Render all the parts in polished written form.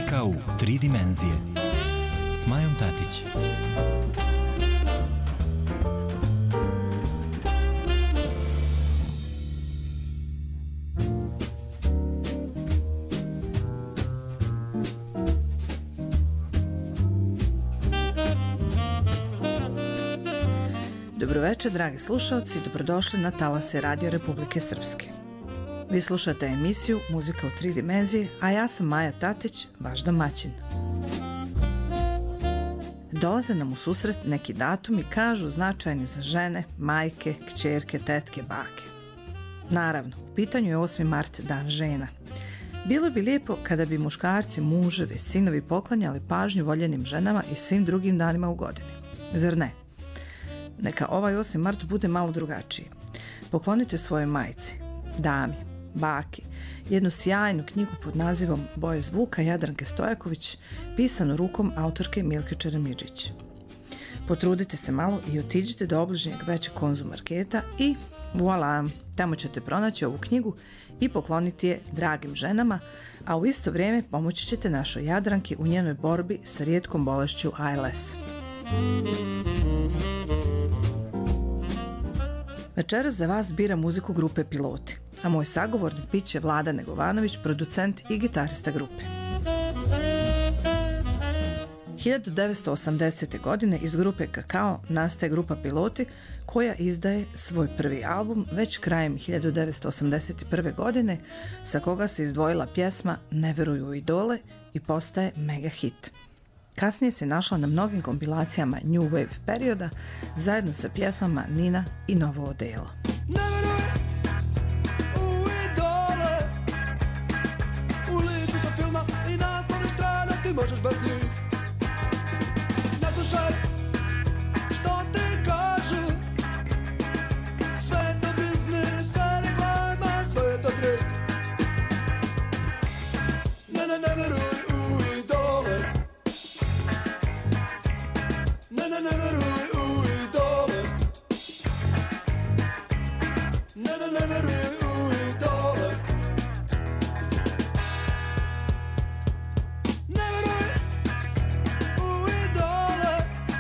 Muzika u 3 dimenzije s Majom Tatić. Dobroveče, dragi slušalci, dobrodošli na talase Radija Republike Srpske. Vi slušate emisiju Muzika u 3 dimenzije, a ja sam Maja Tatić, vaš domaćin. Dolaze nam u susret neki datumi, kažu značajni za žene, majke, kćerke, tetke, bake. Naravno, u pitanju je 8. mart, dan žena. Bilo bi lijepo kada bi muškarci, muževi, sinovi poklanjali pažnju voljenim ženama i svim drugim danima u godini. Zar ne? Neka ovaj 8. mart bude malo drugačiji. Poklonite svojoj majci, dami, baki, jednu sjajnu knjigu pod nazivom Boje zvuka Jadranke Stojaković, pisanu rukom autorke Milke Čeremidžić. Potrudite se malo i otiđite do obližnjeg većeg Konzum marketa i voilà, tamo ćete pronaći ovu knjigu i pokloniti je dragim ženama, a u isto vrijeme pomoći ćete našoj Jadranki u njenoj borbi sa rijetkom bolešću ALS. Večeras za vas bira muziku grupe Piloti, a moj sagovornik bit će Vlada Negovanović, producent i gitarista grupe. 1980. godine iz grupe Kakao nastaje grupa Piloti, koja izdaje svoj prvi album već krajem 1981. godine, sa koga se izdvojila pjesma Ne veruju u idole i postaje mega hit. Kasnije se našla na mnogim kompilacijama New Wave perioda zajedno sa pjesmama Nina i Novo odelo. Ne veruj u idole, u licu sa filma i naslovne strane ti možeš bez njih. Ne slušaj što ti kažu, sve je to biznis, sve reklama, sve je to trik. Ne veruj u idole, ne veruj u idole, ne veruj u idole, ne veruj u idole,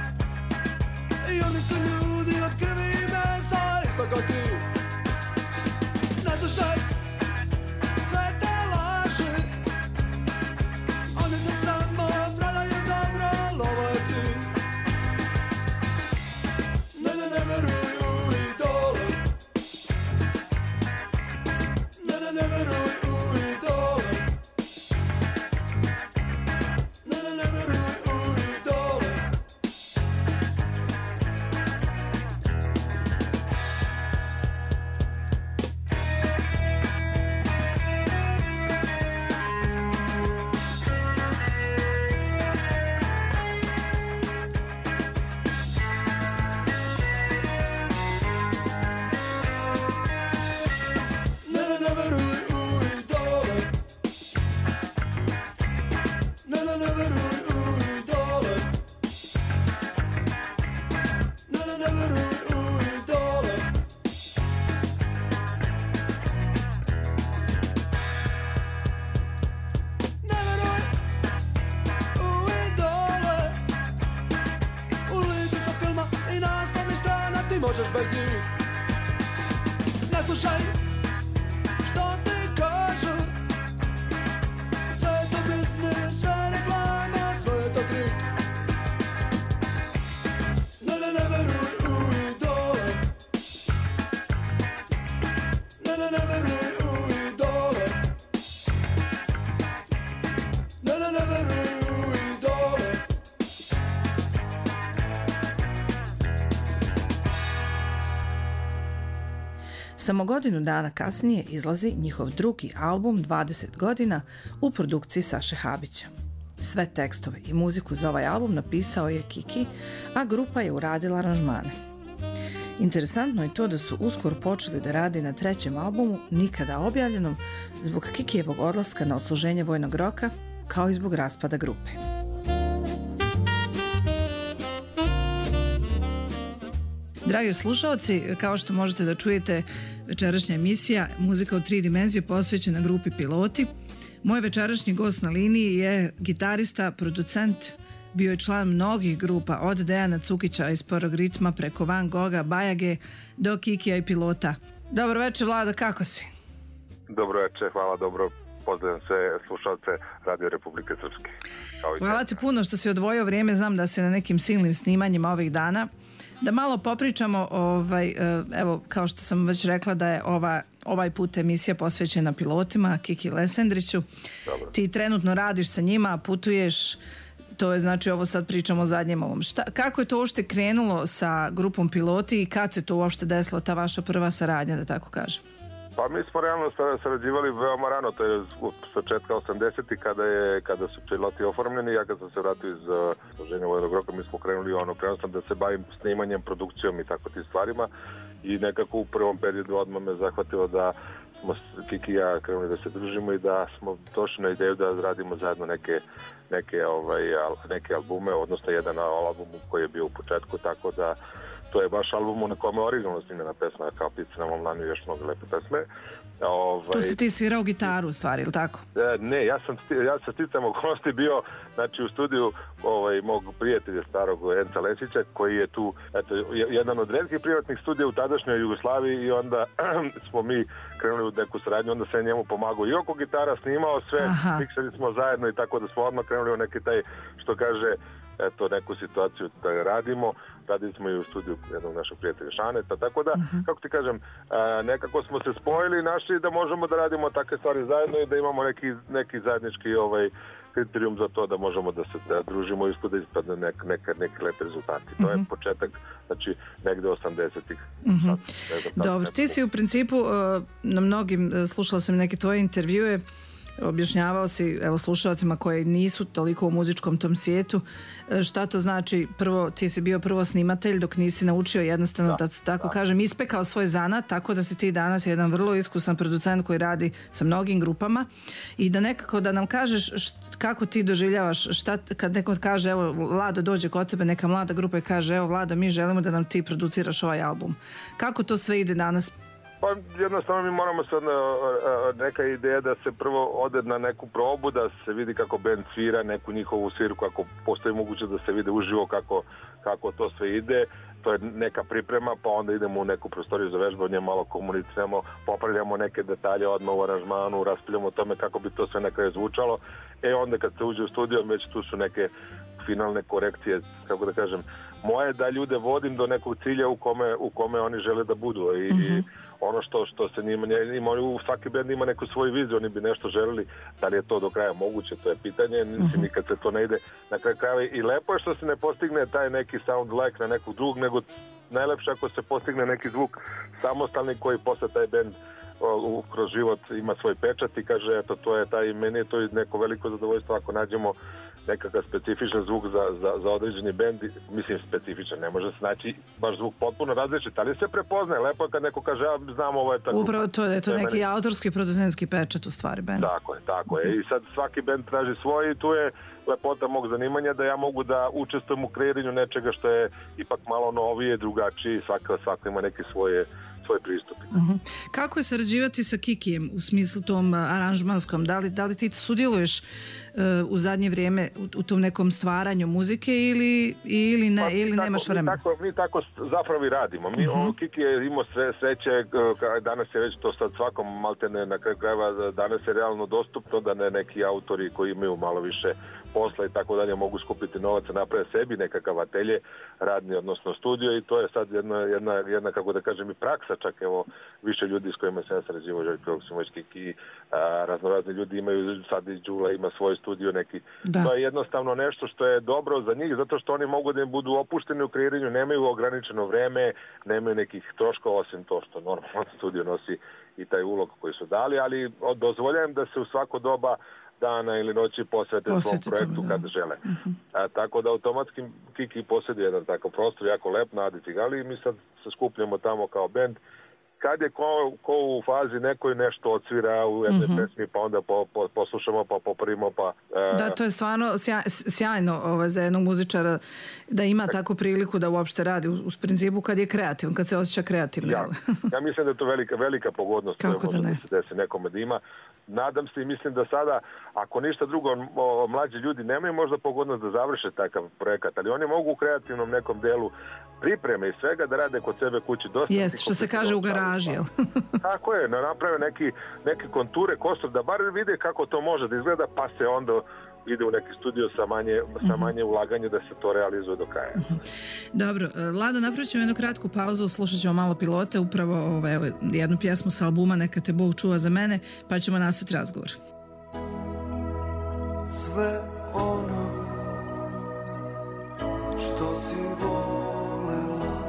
i oni su ljudi od krvi i mesa isto kao ti. Ne slušaj sve te laži, oni se samo prodaju dobro, lovo je cilj. Ne veruj u idole, ne veruj u idole, ne veruj u idole. Možeš bez njih. Ne slušaj što ti kažu, sve je to biznis, sve reklama, sve je to trik. Ne veruj u idole, ne veruj u idole, ne veruj u idole. Samo godinu dana kasnije izlazi njihov drugi album 20 godina u produkciji Saše Habića. Sve tekstove i muziku za ovaj album napisao je Kiki, a grupa je uradila aranžmane. Interesantno je to da su uskoro počeli da rade na trećem albumu, nikada objavljenom, zbog Kikijevog odlaska na odsluženje vojnog roka, kao i zbog raspada grupe. Dragi slušalci, kao što možete da čujete, večerašnja emisija Muzika u 3 dimenzije posvećena grupi Piloti. Moj večerašnji gost na liniji je gitarista, producent, bio je član mnogih grupa, od Dejana Cukića iz Sporog ritma preko Van Gogha, Bajage do Kikija i Pilota. Dobro večer, Vlado, kako si? Dobro večer, hvala, dobro. Pozdravljam sve slušalce Radio Republike Srpske. Hvala ti puno što si odvojio vrijeme, znam da se na nekim silnim snimanjima ovih dana. Da malo popričamo, evo, kao što sam već rekla da je ovaj put emisija posvećena pilotima, Kiki Lesendriću. Dobro. Ti trenutno radiš sa njima, putuješ, to je znači ovo sad pričamo o zadnjem ovom. Kako je to uopšte krenulo sa grupom Piloti i kad se to uopšte desilo, ta vaša prva saradnja, da tako kažem? Pa mi smo realno sarađivali veoma rano, to je s početka 80-ih kada su Piloti oformljeni. Ja kad sam se vratio iz složenja Vojnog roka, mi smo krenuli krenuo sam da se bavim snimanjem, produkcijom i tako tim stvarima i nekako u prvom periodu odmah me zahvatilo da smo Kiki i ja krenuli da se družimo i da smo došli na ideju da radimo zajedno neke albume, odnosno jedan album koji je bio u početku, tako da to je baš album na kome je originalno snimljena pesma, kao Ptice na mom lanu i još mnogo lepe pesme. Tu si ti svirao gitaru u stvari, ili tako? Ne, ja sam sticajem okolnosti bio u studiju mog prijatelja starog Enca Lesića, koji je tu jedan od retkih privatnih studija u tadašnjoj Jugoslaviji i onda smo mi krenuli u neku saradnju, onda se njemu pomagao i oko gitara, snimao sve, miksali smo zajedno i tako da smo odmah krenuli u neki taj, što kaže, neku situaciju da radimo. Radili smo i u studiju jednog našeg prijatelja Šaneta, tako da, kako ti kažem, nekako smo se spojili i našli da možemo da radimo takve stvari zajedno i da imamo neki zajednički kriterijum za to da možemo da se družimo i da ispadne neki lepi rezultati. To je početak, znači negde 80-ih. Dobro, ti si u principu na mnogim, slušala sam neke tvoje intervjue, objašnjavao si, evo, slušalcima koji nisu toliko u muzičkom tom svijetu, šta to znači, ti si bio prvo snimatelj dok nisi naučio jednostavno, da tako kažem, ispekao svoj zanat, tako da si ti danas jedan vrlo iskusan producent koji radi sa mnogim grupama i da nekako da nam kažeš kako ti doživljavaš, kad neko kaže, evo, Vlado dođe kod tebe, neka mlada grupa i kaže, evo, Vlado, mi želimo da nam ti produciraš ovaj album. Kako to sve ide danas? Pa jednostavno mi moramo sad neka ideja da se prvo ode na neku probu, da se vidi kako band svira, neku njihovu svirku, ako postoji moguće da se vide uživo kako to sve ide. To je neka priprema, pa onda idemo u neku prostoriju za vežbanje, malo komuniciramo, popravljamo neke detalje odmah u aranžmanu, raspravljamo o tome kako bi to sve na kraju zvučalo. Onda kad se uđe u studio, već tu su neke finalne korekcije, kako da kažem, moje da ljude vodim do nekog cilja u kome oni žele da budu i ono što se njima, svaki band ima neku svoju viziju, oni bi nešto želeli, da li je to do kraja moguće, to je pitanje, mislim, nikad se to ne ide na kraju krajeva i lepo je što se ne postigne taj neki sound like na nekog drugog, nego najlepše ako se postigne neki zvuk samostalni koji posle taj band kroz život ima svoj pečat i kaže, eto, to je taj, meni je to neko veliko zadovoljstvo ako nađemo nekakav specifičan zvuk za određeni bend, mislim specifičan, ne može se naći baš zvuk potpuno različit, ali se prepoznaje, lepo je kad neko kaže, ja znam ovo je tako. Upravo to je to neki autorski producentski pečat u stvari bend. Tako je. I sad svaki bend traži svoj i tu je lepota mog zanimanja da ja mogu da učestvujem u kreiranju nečega što je ipak malo novije, drugačije, svako ima neki svoj pristup. Kako je sarađivati sa Kikijem u smislu tom aranžmanskom? Da li ti sudjeluješ u zadnje vrijeme u tom nekom stvaranju muzike ili nemaš vremena? Mi tako zapravo i radimo. Kiki je imao sreće, danas je već to sad svakom maltene na kraju krajeva, danas je realno dostupno da neki autori koji imaju malo više posla i tako dalje mogu skupiti novac, naprave sebi nekakav atelje radni, odnosno studio i to je sad jedna kako da kažem i praksa, čak evo više ljudi s kojima sam ja sarađivao, Željko Joksimović, Kiki, raznorazni ljudi imaju, sad i Đula ima svoj studio neki. To je jednostavno nešto što je dobro za njih, zato što oni mogu da im budu opušteni u kreiranju, nemaju ograničeno vreme, nemaju nekih troškova, osim to što normalno studio nosi i taj ulog koji su dali, ali dozvoljajem da se u svako doba dana ili noći posvete svom projektu kad žele. Tako da automatski Kiki posjeduje jedan takav prostor, jako lep na Adi Cigali i mi sad se skupljamo tamo kao band kad je ko u fazi nekoj nešto odsvira u jednoj pesmi, pa onda poslušamo, pa poprimo, pa... Da, to je stvarno sjajno za jednog muzičara da ima takvu priliku da uopšte radi u principu kad je kreativan, kad se osjeća kreativno. Ja mislim da je to velika pogodnost. Kako da ne? Da se desi nekome da ima. Nadam se i mislim da sada, ako ništa drugo, mlađi ljudi nemaju možda pogodnost da završe takav projekat, ali oni mogu u kreativnom nekom delu pripreme i svega da rade kod sebe kući dosta. Jeste, što se kaže u garaži, jel? Tako je, naprave neke konture, kostur, da bar vide kako to može da izgleda, pa se onda ide u neki studio sa manje ulaganja da se to realizuje do kraja. Dobro, Vlado, napravit ćemo jednu kratku pauzu, slušat ćemo malo Pilote, upravo jednu pjesmu sa albuma Neka te Bog čuva za mene, pa ćemo nastaviti razgovor. Sve ono što si volela,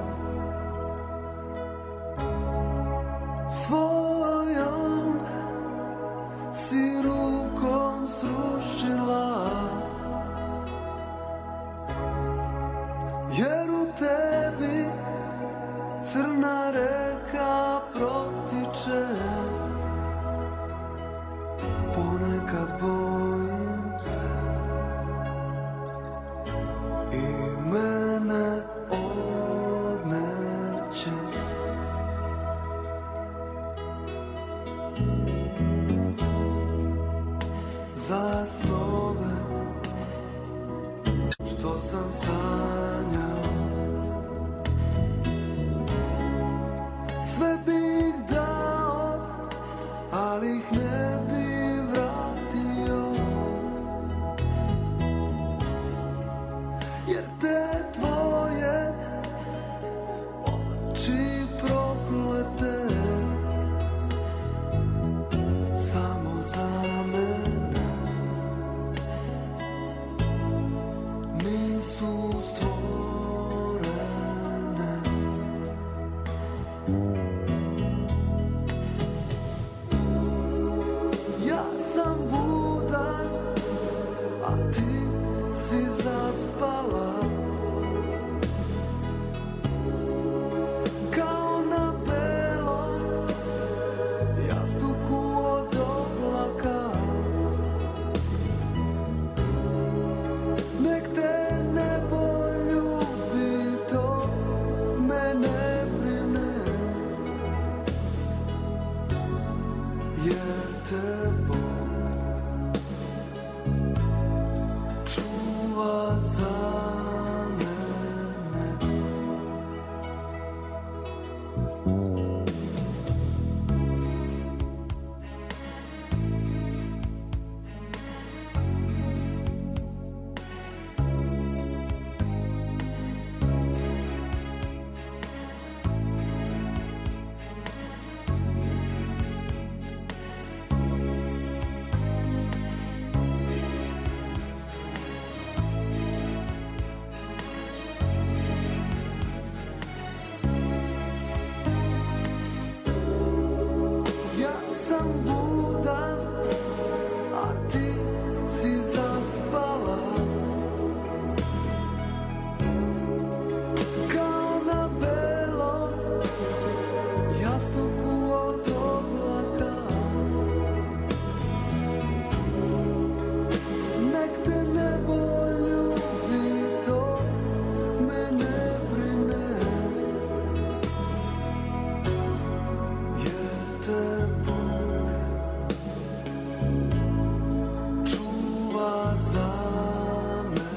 svojom si rukom srušila, jer u tebi crna reka protiče. Ponekad bojim se i mene odneće. Za snove što sam sanjao, sve bih dao, ali ih ne bi vratio, jer te tvoje oči proklete samo za mene nisu stvorene. Ja sam budan, a ti si zaspala, kao na belom jastuku od oblaka. Nek te nebo ljubi, to me ne brine, jer te Bog čuva za mene. Ja sam budan, a ti si zaspala, kao na belom jastuku od oblaka. Nek te nebo ljubi, to me ne brine, jer te Bog čuva za mene.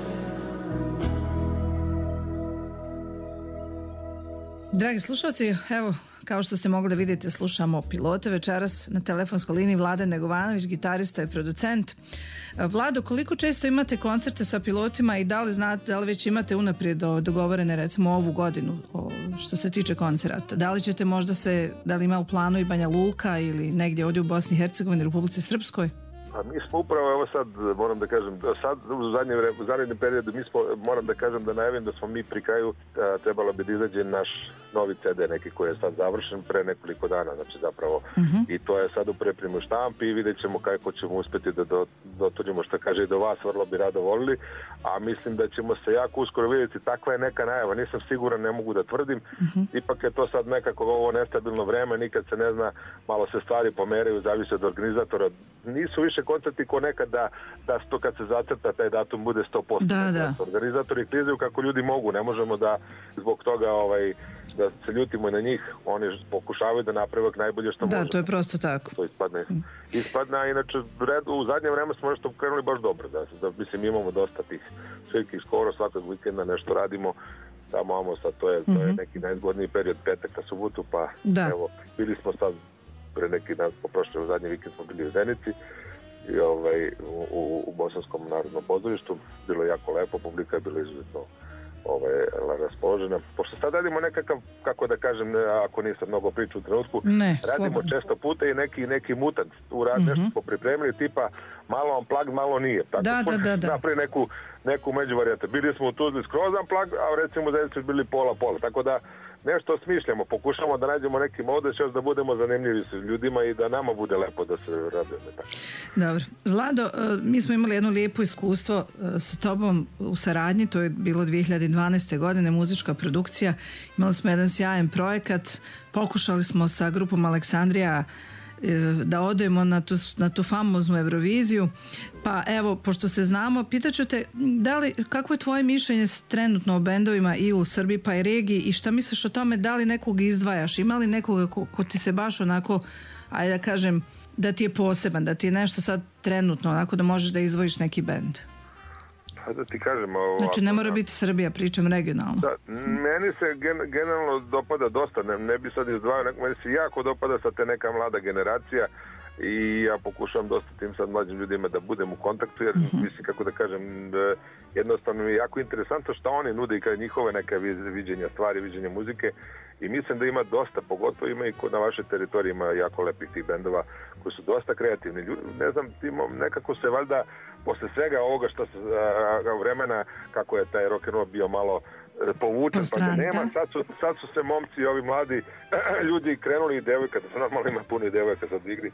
Dragi slušalci, evo, kao što ste mogli da vidite, slušamo Pilote večeras na telefonskoj liniji Vladan Negovanović, gitarista i producent. Vlado, koliko često imate koncerte sa Pilotima i da li znate, da li već imate unaprijed dogovorene recimo ovu godinu što se tiče koncerata? Da li ćete možda da li ima u planu i Banja Luka ili negdje ovdje u Bosni i Hercegovini, Republici Srpskoj? Pa mi smo upravo, evo sad, moram da kažem, sad u zadnjem periodu moram da kažem da najavim da smo mi pri kraju trebalo bi da izađe naš novi CD neki koji je sad završen pre nekoliko dana, znači zapravo i to je sad u pripremi štampi i vidjet ćemo kako ćemo uspjeti da doturimo što kaže i do vas, vrlo bi rado volili, a mislim da ćemo se jako uskoro vidjeti, takva je neka najava, nisam siguran, ne mogu da tvrdim, ipak je to sad nekako ovo nestabilno vreme, nikad se ne zna, malo se stvari pomeraju, zavisi od organizatora, nisu više koncerti ko nekad da to kad se zacrta taj datum bude 100%. Da. Organizatori klizaju kako ljudi mogu, ne možemo da zbog toga da se ljutimo na njih, oni pokušavaju da naprave najbolje što može. Da, to je prosto tako. To ispadne, a inače u zadnje vreme smo nešto krenuli baš dobro, da mislim imamo dosta tih svirki, skoro svakog vikenda nešto radimo, tamo sad to je neki najzgodniji period, petak na subotu, pa evo, bili smo sad pre neki dan, u zadnji vikend smo bili u Zenici i u Bosanskom narodnom pozorištu, bilo je jako lepo, publika je bila izuzetno raspoložena. Pošto sad radimo nekakav, kako da kažem, ako nisam mnogo pričao u trenutku, radimo često puta i neki mutant u rad, nešto smo pripremili, tipa malo unplugged, malo nije. Tako da. Napravi neku međuvarijatu. Bili smo u Tuzli skroz unplugged, a recimo da su bili pola. Tako da nešto smišljamo, pokušamo da nađemo neki modus još da budemo zanimljivi s ljudima i da nama bude lepo da se radujemo. Dobro. Vlado, mi smo imali jedno lijepo iskustvo sa tobom u saradnji, to je bilo 2012. godine, muzička produkcija. Imali smo jedan sjajan projekat, pokušali smo sa grupom Aleksandrija da odemo na tu famoznu Euroviziju. Pa evo, pošto se znamo, pitaću te, kako je tvoje mišljenje trenutno o bendovima i u Srbiji pa i regiji i šta misliš o tome, da li nekog izdvajaš, ima li nekoga ko ti se baš onako, ajde da kažem, da ti je poseban, da ti je nešto sad trenutno onako da možeš da izdvojiš neki bend? Pa da ti kažem... Znači ne mora biti Srbija, pričam regionalno. Da, meni se generalno dopada dosta, ne bi sad izdvajao, meni se jako dopada sad te neka mlada generacija i ja pokušavam dosta tim sad mlađim ljudima da budem u kontaktu, jer mislim, kako da kažem, jednostavno je jako interesantno što oni nude i kada njihove neka viđenja stvari, viđenja muzike i mislim da ima dosta, pogotovo ima i na vašoj teritoriji ima jako lepih tih bendova koji su dosta kreativni ljudi, ne znam, nekako se valjda posle svega ovoga što se vremena, kako je taj rock'n'roll bio malo povučen, pa ga nema, sad su se momci, ovi mladi ljudi krenuli i devojka, da se normalno ima puno i devojka sad igri,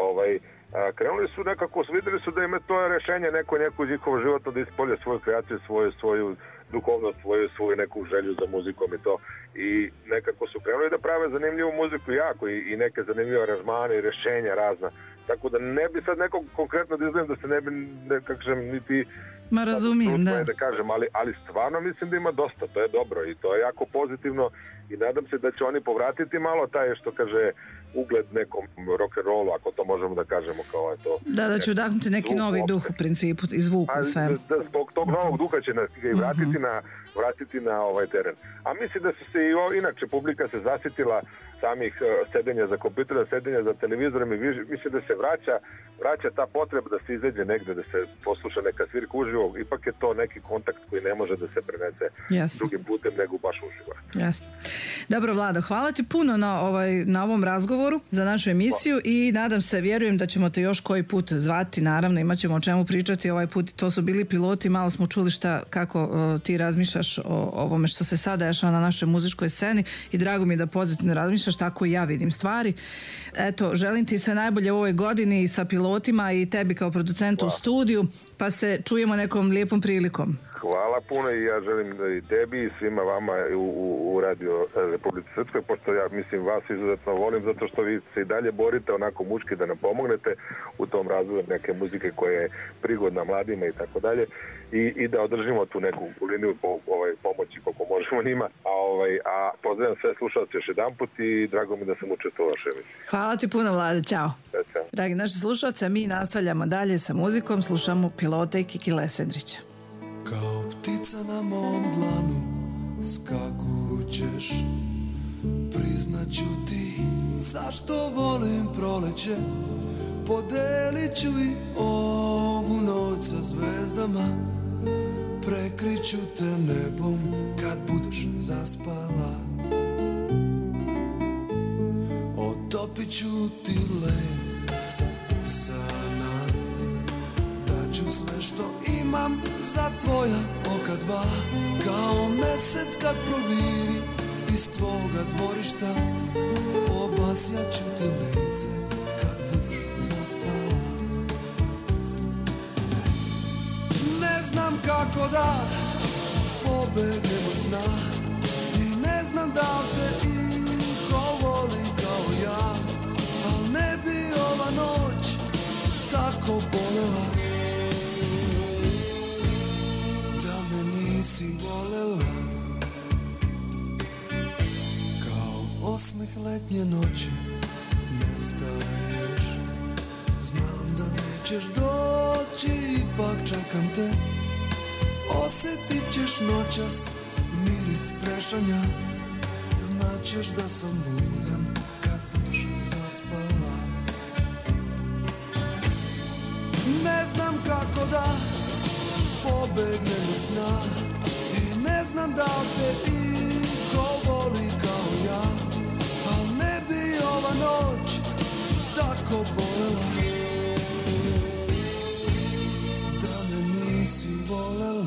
krenuli su nekako, vidjeli su da ima to rešenje neku njihovo životno da ispolje svoju kreaciju, svoju duhovnost, svoju neku želju za muzikom i to. I nekako su krenuli da prave zanimljivu muziku jako i neke zanimljive aranžmane i rešenja razna. Tako da ne bi sad nekog konkretno da izgledam da se ne bi, niti... Ma razumijem, da kažem, ali stvarno mislim da ima dosta, to je dobro i to je jako pozitivno i nadam se da će oni povratiti malo taj, što kaže, ugled nekom rock'n'rollu, ako to možemo da kažemo kao je to. Da će udahnuti neki novi duh u principu i zvuk u svemu. Zbog tog novog duha će nas i vratiti na ovaj teren. A mislim da su se i inače publika se zasitila samih sedenja za kompjuterom, sedenja za televizorom i mislim da se vraća ta potreba da se izađe negde, da se posluša neka svirka uživo. Ipak je to neki kontakt koji ne može da se prenese drugim putem nego baš uživo. Jasno. Dobro, Vlado, hvala ti puno na ovom razgovoru za našu emisiju i nadam se, vjerujem da ćemo te još koji put zvati, naravno imat ćemo o čemu pričati ovaj put, to su bili piloti, malo smo čuli kako ti razmišljaš o ovome što se sada dešava na našoj muzičkoj sceni i drago mi je da pozitivno razmišljaš, tako i ja vidim stvari. Eto, želim ti sve najbolje u ovoj godini sa pilotima i tebi kao producentu u studiju, pa se čujemo nekom lijepom prilikom. Hvala puno i ja želim da i tebi i svima vama u Radio Republike Srpskoj, pošto ja mislim vas izuzetno volim, zato što vi se i dalje borite onako muški da nam pomognete u tom razvoju neke muzike koja je prigodna mladima i tako dalje i da održimo tu neku liniju pomoći koliko možemo njima, a pozdravljam sve slušalce još jedan put i drago mi da sam učestvovao u vašoj emisiji. Hvala ti puno, Vlade, čao. Dragi naši slušalce, mi nastavljamo dalje sa muzikom, slušamo Pilota i Kiki Lesendrića. Kao ptica na mom dlanu skakućeš, priznaću ti zašto volim proleće, podelit ću i ovu noć sa zvezdama, prekriću te nebom kad budeš zaspala, otopit ću ti led sa usana, za tvoja oka dva, kao mesec kad proviri iz tvoga dvorišta, obasjaću ti lice kad budeš zaspala. Ne znam kako da pobegnem od sna i ne znam da li te iko voli kao ja, al ne bi ova noć tako bolela da me nisi volela. Kao osmeh letnje noći nestaješ, znam da nećeš doći, ipak čekam te. Osjetit ćeš noćas miris trešanja, znaćeš da sam budan kad budeš zaspala. Ne znam kako da pobegnem od sna i ne znam da li te iko voli kao ja, al ne bi ova noć tako bolela da me nisi volela.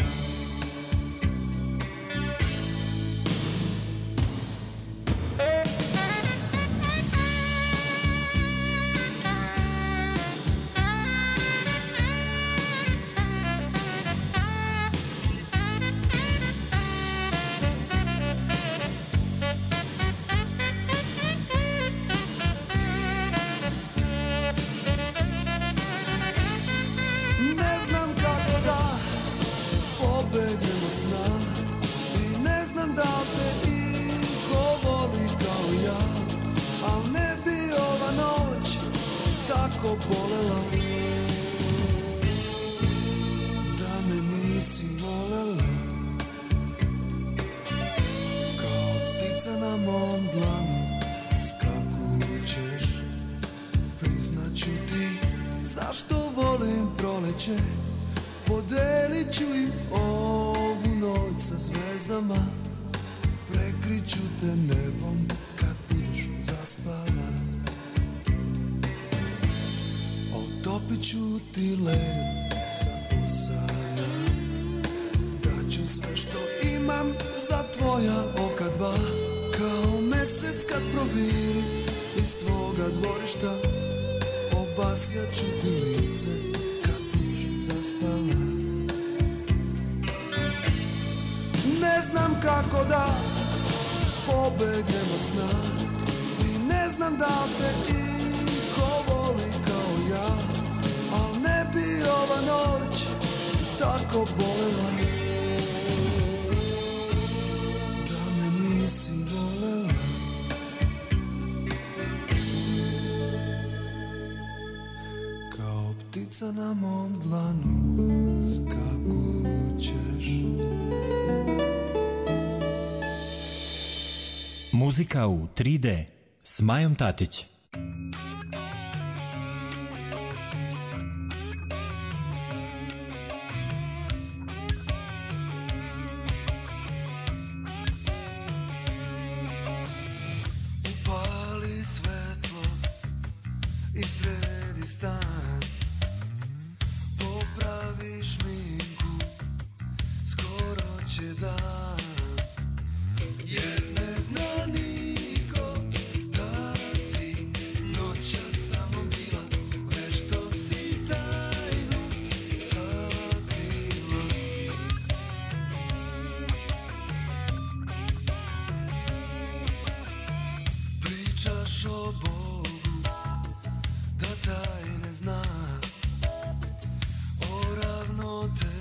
Bolela da me nisi volela. Kao ptica na mom dlanu skakućeš, priznaću ti zašto volim proleće, podelit ću im ovu noć sa zvezdama, prekriću te nebom kad budeš zaspala. Otopit ću ti led sa usana, daću sve što imam za tvoja oka dva, kao mesec kad proviri iz tvoga dvorišta, obasjaću ti lice kad budeš zaspala. Ne znam kako da pobegnem od sna i ne znam da li te iko voli kao ja, al ne bi ova noć tako bolela da me nisi volela. Kao ptica na mom dlanu skakućeš. Muzika u 3D s Majom Tatić. Upali svetlo i sredi stan, popravi šminku, skoro će dan, jer ne zna niko da si noćas samo bila, vešto si tajnu sakrila. Pričaš o Bogu da tajne zna, o ravnoteži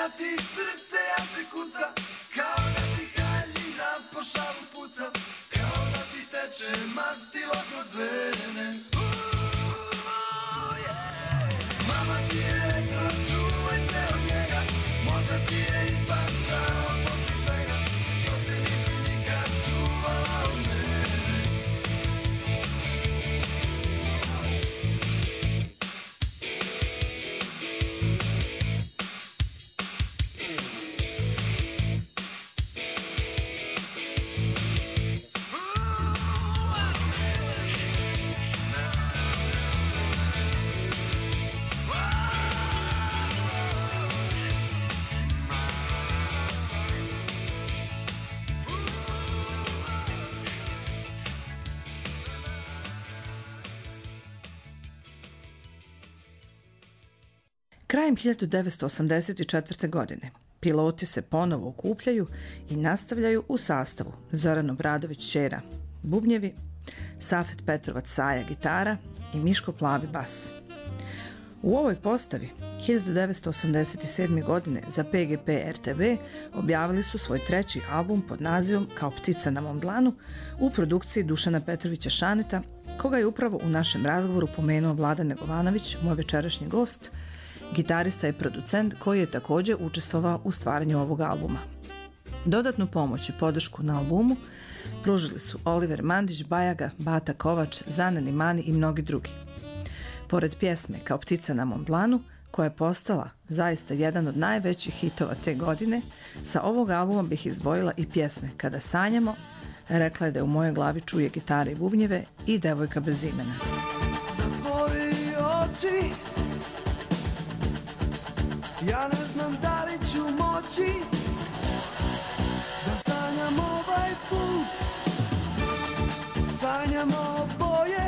ti srce jače kuca, kao da ti haljina po šalu puca, kao da ti teče mastilo kroz vene. Mama ti je rekla, čuvaj se od njega, možda ti je ipak žao posle svega, što se nisi nikad čuvala od mene. Krajem 1984. godine piloti se ponovo okupljaju i nastavljaju u sastavu Zoran Obradović Ćera, bubnjevi, Safet Petrovac Saja gitara i Miško Plavi bas. U ovoj postavi 1987. godine za PGP RTV objavili su svoj treći album pod nazivom Kao ptica na mom dlanu u produkciji Dušana Petrovića Šaneta, koga je upravo u našem razgovoru pomenuo Vlada Negovanović, moj večerašnji gost, gitarista i producent koji je također učestvovao u stvaranju ovog albuma. Dodatnu pomoć i podršku na albumu pružili su Oliver Mandić, Bajaga, Bata Kovač, Zana Nimani i mnogi drugi. Pored pjesme Kao ptica na mom dlanu, koja je postala zaista jedan od najvećih hitova te godine, sa ovog albuma bih izdvojila i pjesme Kada sanjamo, Rekla je da u mojoj glavi čuje gitare i bubnjeve i Devojka bez imena. Zatvori oči, ja ne znam da li ću moći da sanjam ovaj put. Sanjamo oboje,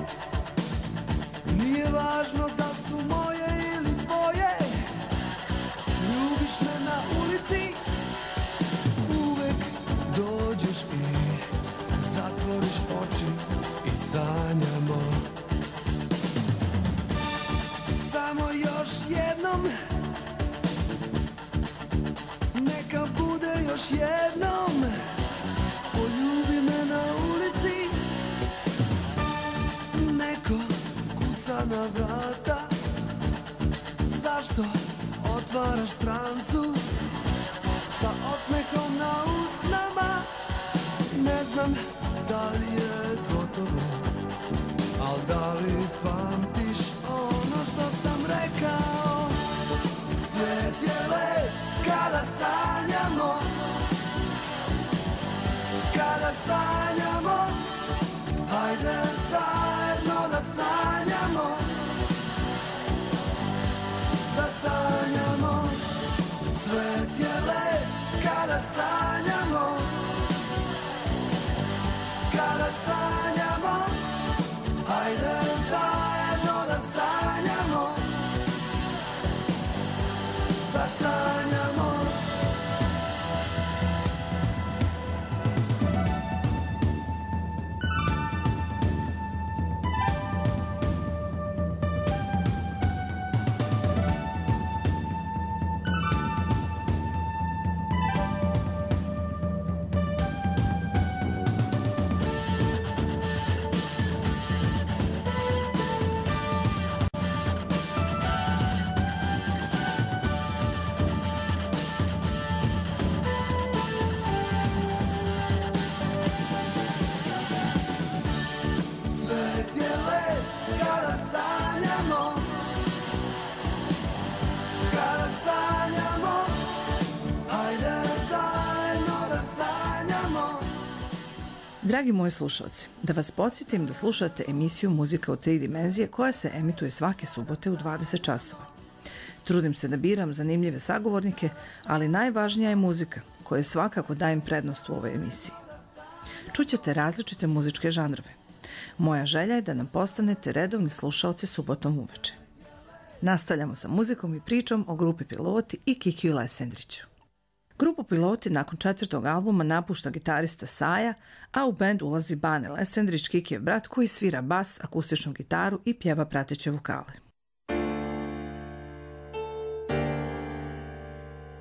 nije važno da su moje ili tvoje. Ljubiš me na ulici, uvek dođeš i zatvoriš oči i sanjamo. Samo još jednom, neka bude još jednom, poljubi me na ulici. Neko kuca na vrata, zašto otvaraš strancu sa osmehom na usnama? Ne znam da li je gotovo, al da li pamtiš ono što sam rekao? Svijet je lep kada sanjamo, kada sanjamo, hajde zajedno da sanjamo, da sanjamo. Svijet je lep kada sanjamo, kada sanjamo, hajde zajedno da sanjamo, da sanjamo. Dragi moji slušalci, da vas podsjetim da slušate emisiju Muzika u 3 dimenzije koja se emituje svake subote u 20 časova. Trudim se da biram zanimljive sagovornike, ali najvažnija je muzika, kojoj svakako dajem prednost u ovoj emisiji. Čućete različite muzičke žanrove. Moja želja je da nam postanete redovni slušalci subotom uveče. Nastavljamo sa muzikom i pričom o grupi Piloti i Kikiju Lesendriću. Grupu Piloti nakon 4. albuma napušta gitarista Saja, a u bend ulazi Bane Lesendrić, Kikijev brat, koji svira bas, akustičnu gitaru i pjeva prateće vokale.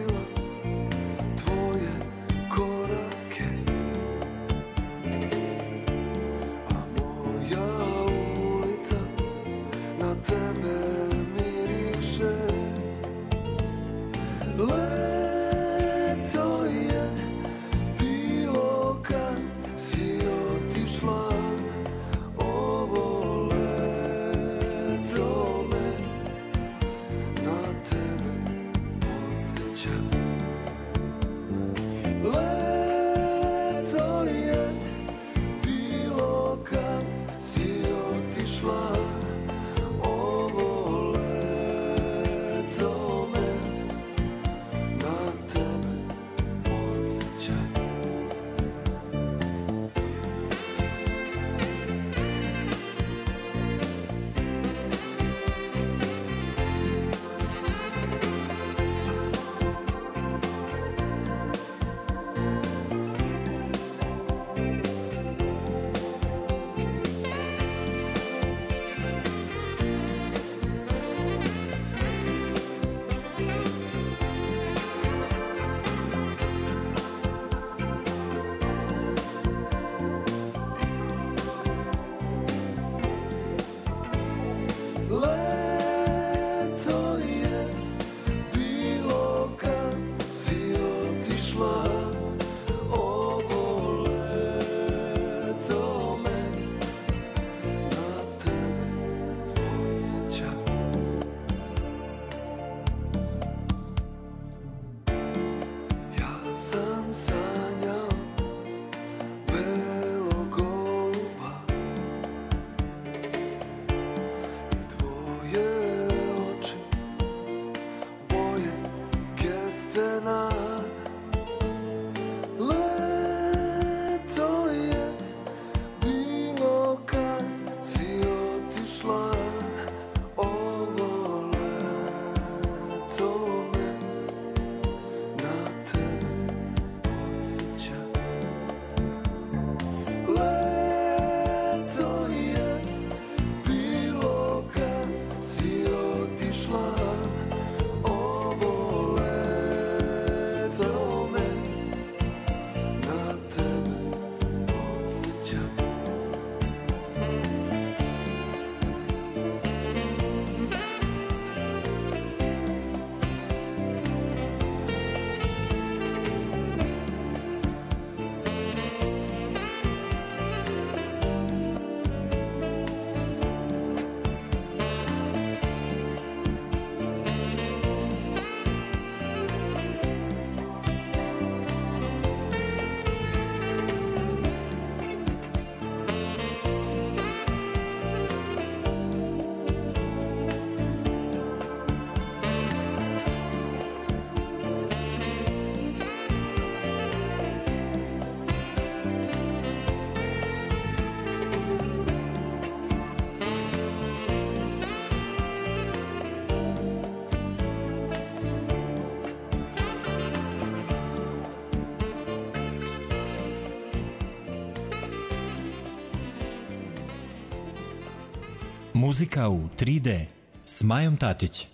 Muzika u 3D s Majom Tatić.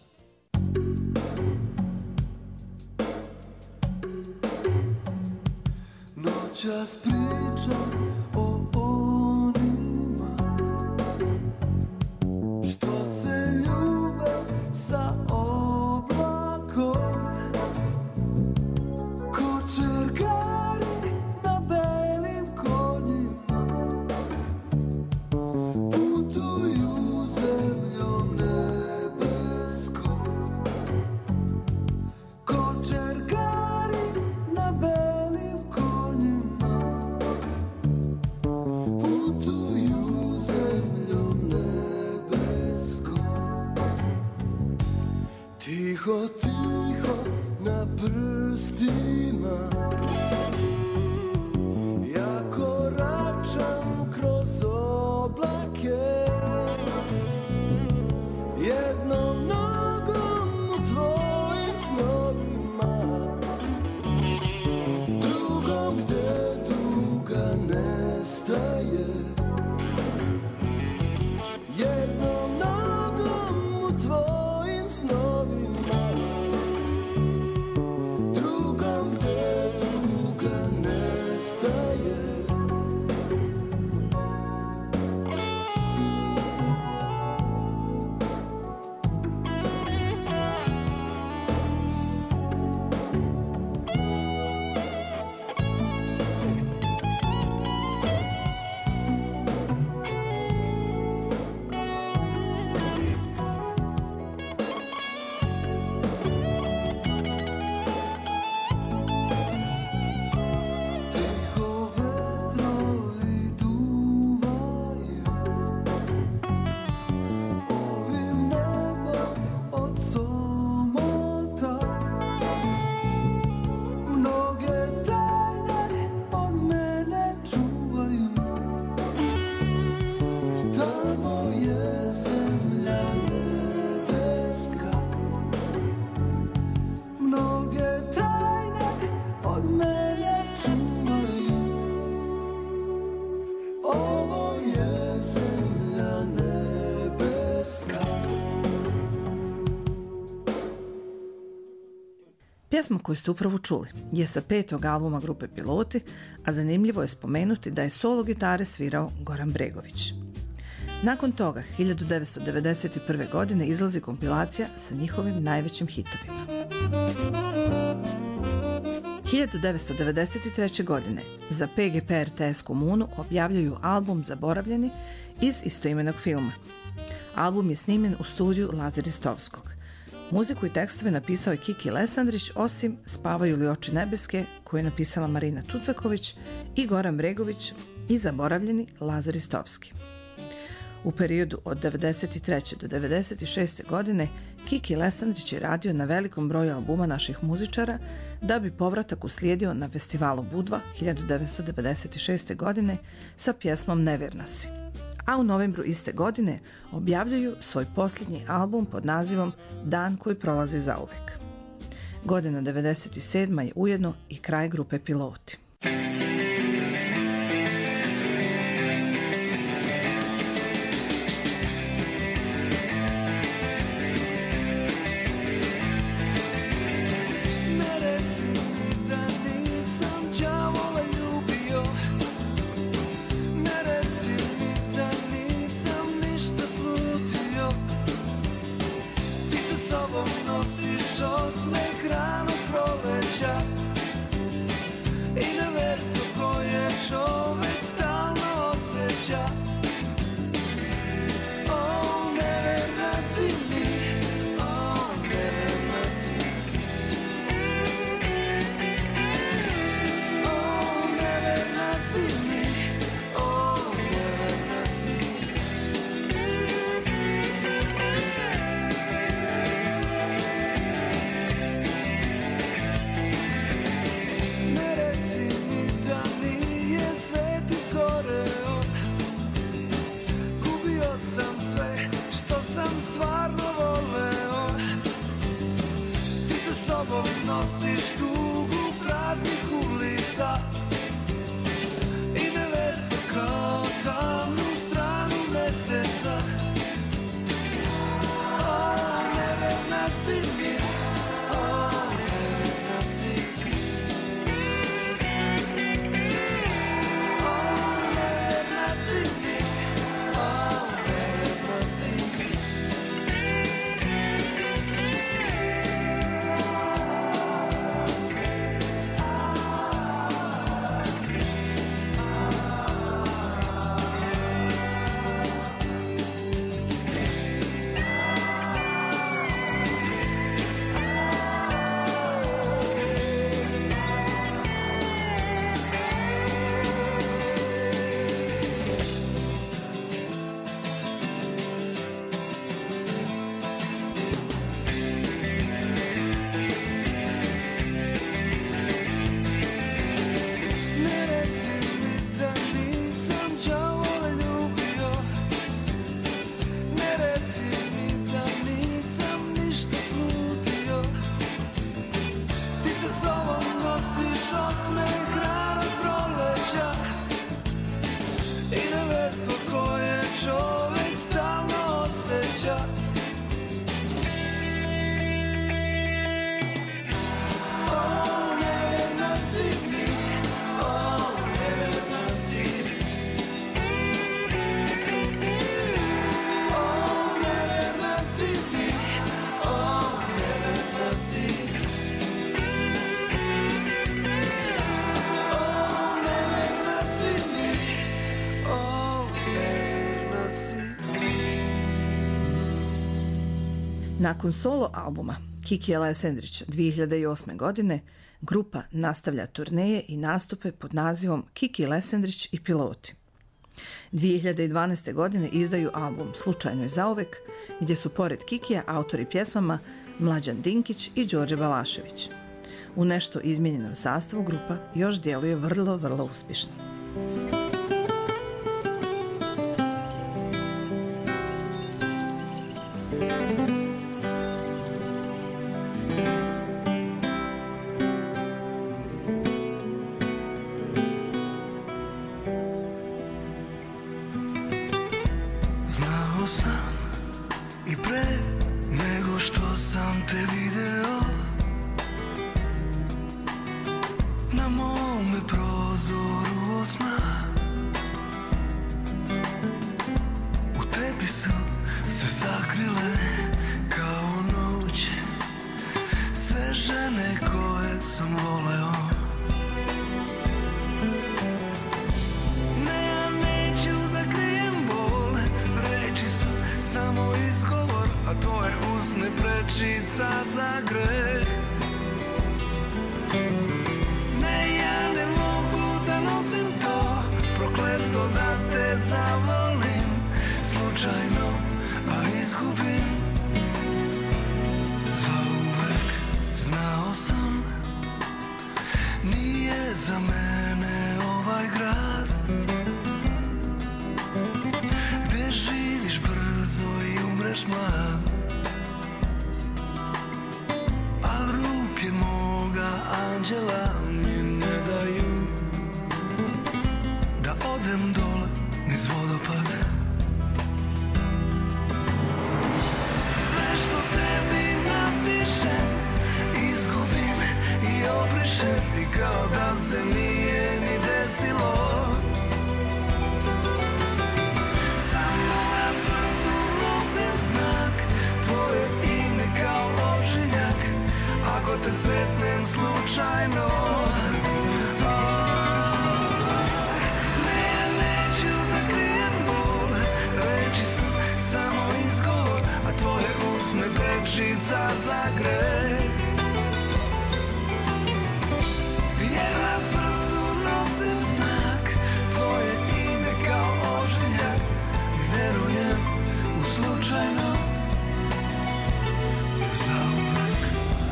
Noćas pričam o onima što se ljube sa oblakom, ko čergari na belim konjima, putuju zemljom nebeskom, ko čergari na belim konjima. Pjesma koju ste upravo čuli je sa 5. albuma grupe Piloti, a zanimljivo je spomenuti da je solo gitare svirao Goran Bregović. Nakon toga, 1991. godine izlazi kompilacija sa njihovim najvećim hitovima. 1993. godine za PGP RTS Komunu objavljaju album Zaboravljeni iz istoimenog filma. Album je snimljen u studiju Laze Ristovskog. Muziku i tekstove napisao je Kiki Lesandrić, osim Spavaju li oči nebeske, koju je napisala Marina Tucaković, i Goran Bregović i Zaboravljeni Lazar Ristovski. U periodu od 1993. do 1996. godine Kiki Lesandrić je radio na velikom broju albuma naših muzičara, da bi povratak uslijedio na festivalu Budva 1996. godine sa pjesmom Nevjerna si. A u novembru iste godine objavljuju svoj posljednji album pod nazivom Dan koji prolazi zauvek. Godina 1997. je ujedno i kraj grupe Piloti. Nakon solo albuma Kiki Lesandrić 2008. godine, grupa nastavlja turneje i nastupe pod nazivom Kiki Lesandrić i Piloti. 2012. godine izdaju album Slučajno i zauvek, gdje su pored Kikija autori pjesmama Mlađan Dinkić i Đorđe Balašević. U nešto izmijenjenom sastavu grupa još djeluje vrlo uspješno. na mome prozoru osna. U tebi su se sakrile kao noć sve žene koje sam voleo. Ne, ja neću da krijem bol, reči su samo izgovor, a tvoje usne prečica za greh. Ne, ja ne mogu da nosim to prokletstvo da te zavolim slučajno, a izgubim zauvek. Znao sam, nije za mene ovaj grad gde živiš brzo i umreš mlad. A ruke moga anđela mi ne daju da odem dole niz vodopad. Sve što tebi napišem izgubim i obrišem, i kao da se nije ni desilo. Samo na srcu nosim znak, tvoje ime kao ožiljak, ako te sretnem slučajno. Ne, ja neću da krijem bol, reči su samo izgovor, a tvoje usne prečica za greh. Jer na srcu nosim znak, tvoje ime kao ožiljak, i verujem u slučajno zauvek.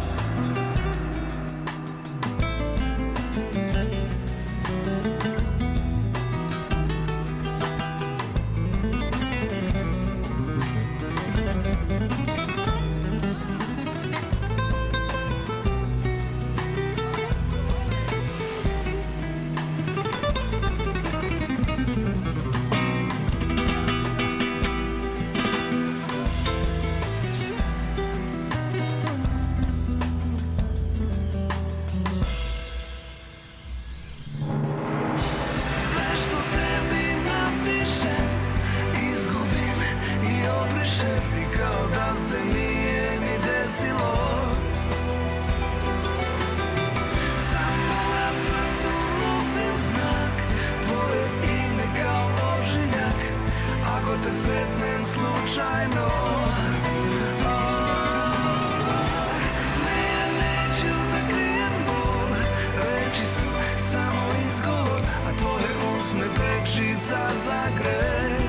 Sve što tebi napišem izgubim i obrišem, i kao da se nije ni desilo. Samo na srcu nosim znak, tvoje ime kao ožiljak, ako te sretnem slučajno. Ne, ja neću da krijem bol, reči su samo izgovor, a tvoje usne prečica za greh.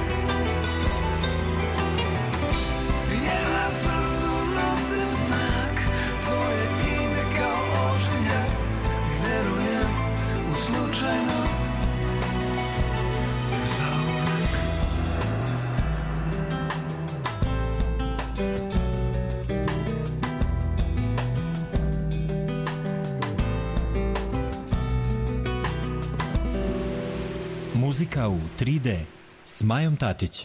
Jer na srcu nosim znak, tvoje ime kao ožiljak, i verujem u slučajno zauvek. Muzika u 3D s Majom Tatić.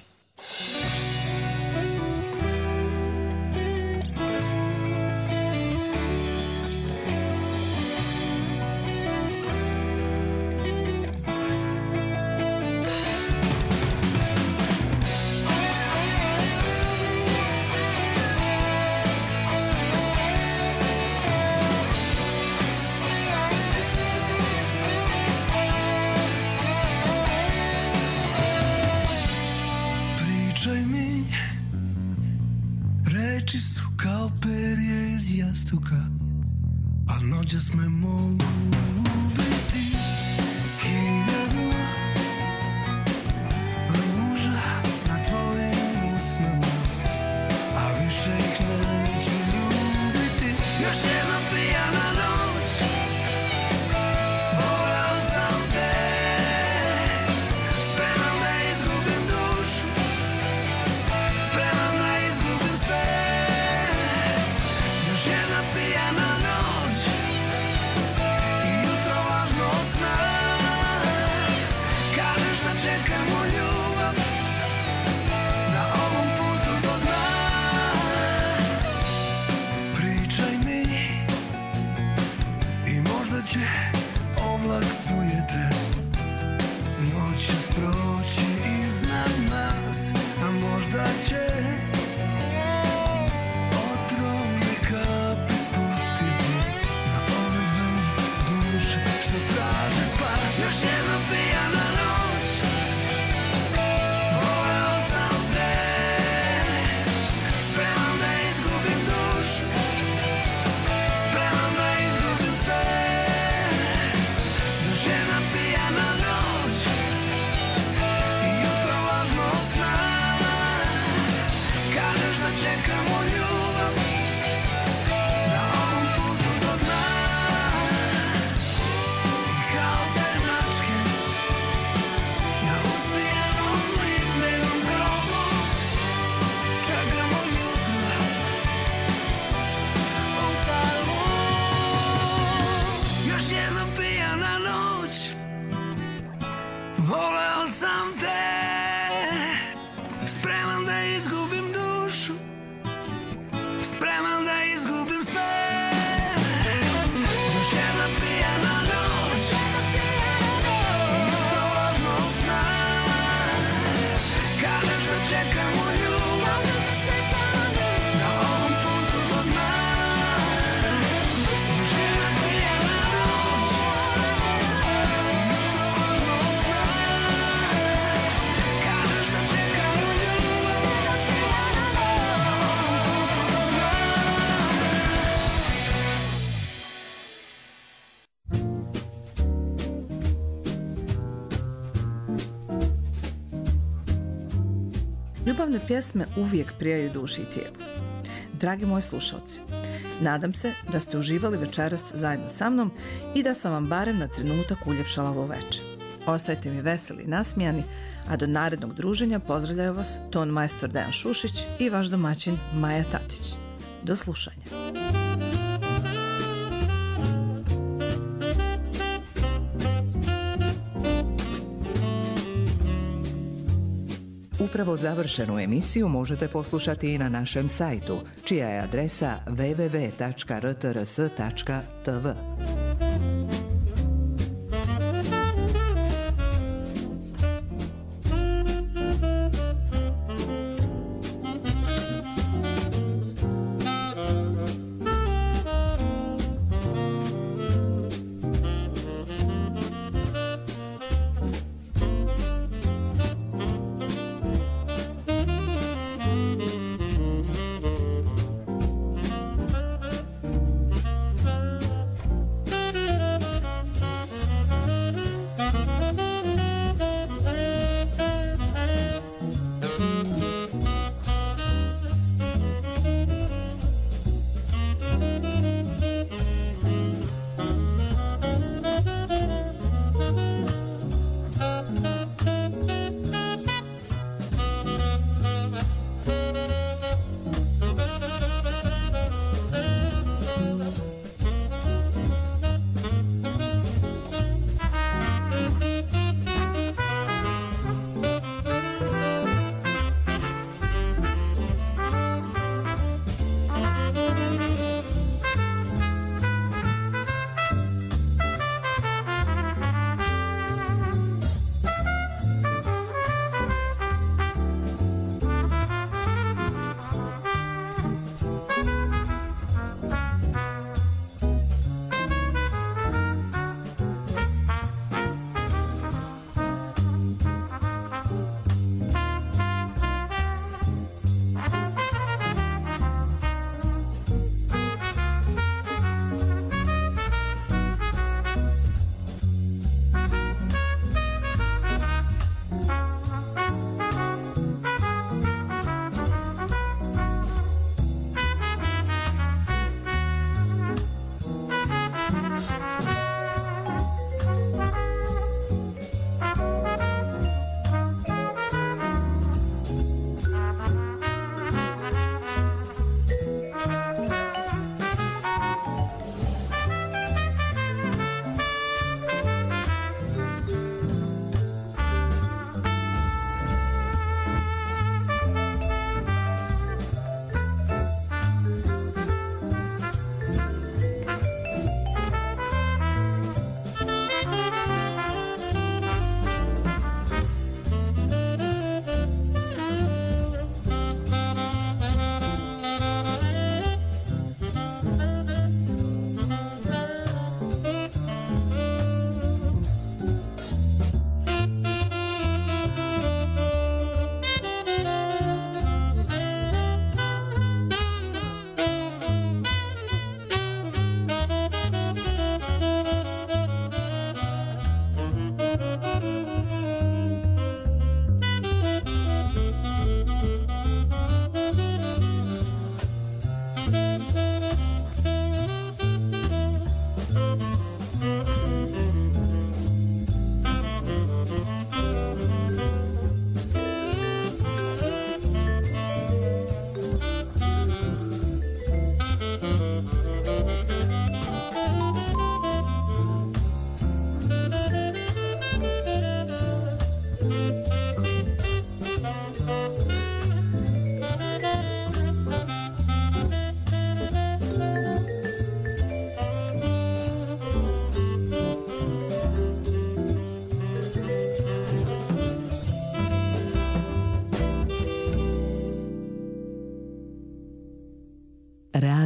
Pričaj mi, reči su kao perje iz jastuka, a noćas me mogu ubiti. Hiljadu ruža na tvojim usnama, a više ih neću ljubiti. Još jedna pijana noć, voleo sam te, spreman da izgubim dušu, spreman da izgubim sve. Još jedna pijana noć i jutro važno sna. Kažeš da čekamo ljubav na ovom putu do dna. Pričaj mi i možda će vlak sujete, noć će sproći iznad nas, a možda će otrovne kapi spustiti na ove dve duše što traže spas. Još jedna pijana noć, voleo sam te, spreman da izgubim dušu, spreman da izgubim sve. Još jedna pijana noć i jutro lažno sna, kažeš da čekamo ljubav na ovom putu do dna. I kao te mačke na usijanom limenom grobu čekamo jutro u falu. Još jedna pijana noć, voleo sam te, spreman da izgubim dušu, spreman da izgubim sve. Još jedna pijana noć i jutro lažno sna, kažeš da čekamo ljubav na ovom putu do dna. Još jedna pijana noć i jutro lažno sna, kažeš da čekamo ljubav na ovom putu do dna. Ljubavne pjesme uvijek prijaju duši i tijelu. Dragi moji slušalci, nadam se da ste uživali večeras zajedno sa mnom i da sam vam barem na trenutak uljepšala ovo večer. Ostajte mi veseli i nasmijani, a do narednog druženja pozdravljaju vas ton majstor Dejan Šušić i vaš domaćin Maja Tatić. Do slušanja. Upravo završenu emisiju možete poslušati i na našem sajtu, čija je adresa www.rtrs.tv.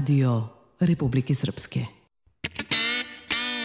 Radio Republike Srpske.